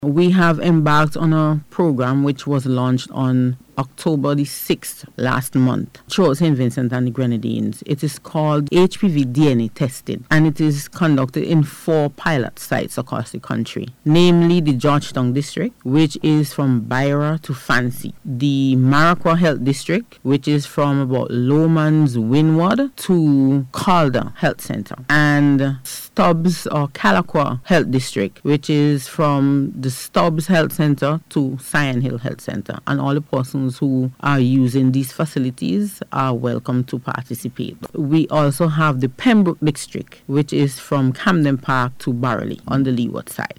We have embarked on a program which was launched on October the 6th last month throughout St. Vincent and the Grenadines. It is called HPV DNA testing, and it is conducted in 4 pilot sites across the country, namely the Georgetown District, which is from Byra to Fancy, the Maraqua Health District, which is from about Lomans Windward to Calder Health Center, and Stubbs or Calaqua Health District, which is from the Stubbs Health Center to Cyan Hill Health Center, and all the persons who are using these facilities are welcome to participate. We also have the Pembroke District, which is from Camden Park to Barley on the leeward side.